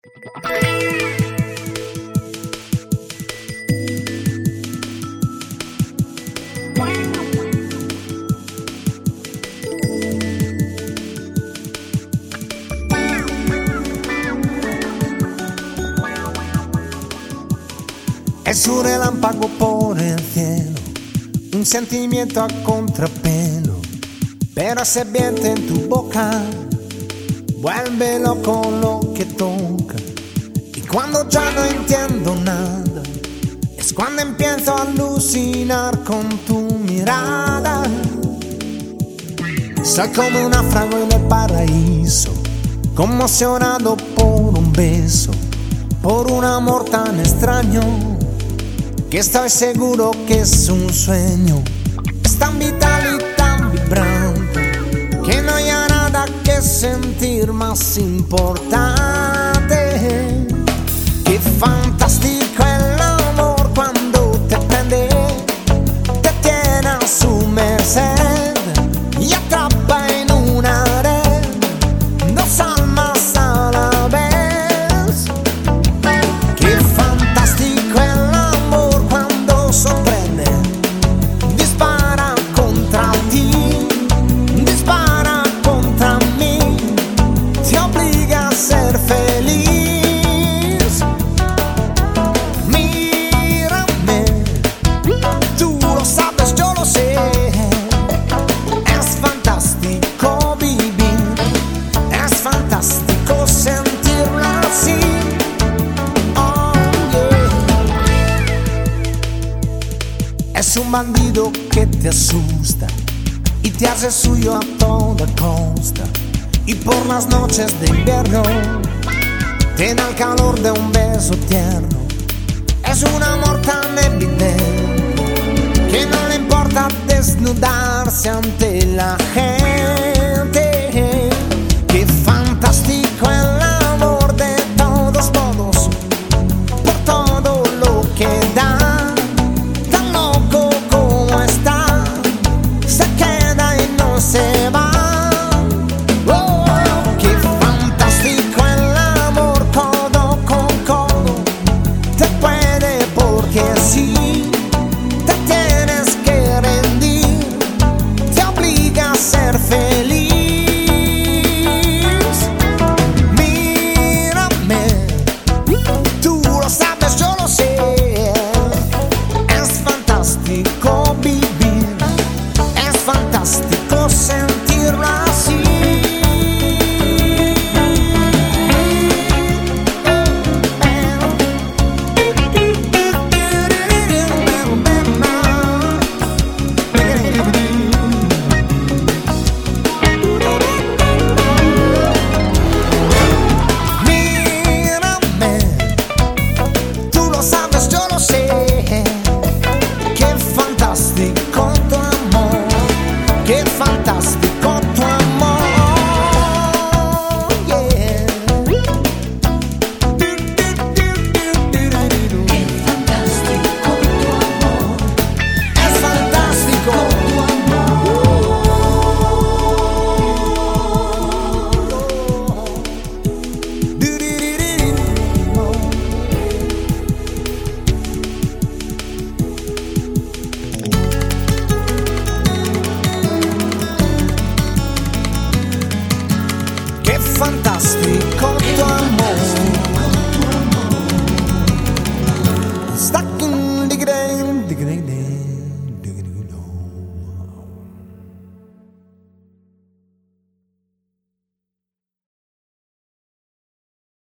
Es un relámpago por el cielo, un sentimiento a contrapelo, pero se vierte en tu boca, vuelve loco lo que toca. Y cuando ya no entiendo nada, es cuando empiezo a alucinar con tu mirada. Soy como un náufrago en el paraíso, conmocionado por un beso, por un amor tan extraño, que estoy seguro que es un sueño. Es tan vital y tan vibrante que no hay nada que sentir más importante. Qué fantástico el amor cuando te prende, te tiene a su merced y atrapa en una red dos almas a la vez. Qué fantástico el amor cuando sorprende, dispara contra ti, dispara contra mí, te obliga a ser feliz. Mírame, tú lo sabes, yo lo sé. Es fantástico vivir, es fantástico sentirlo así. Oh, yeah. Es un bandido que te asusta y te hace suyo a toda costa. Y por las noches de invierno te da el calor de un beso tierno. Es un amor tan evidente que no le importa desnudarse ante la gente. Qué fantástico el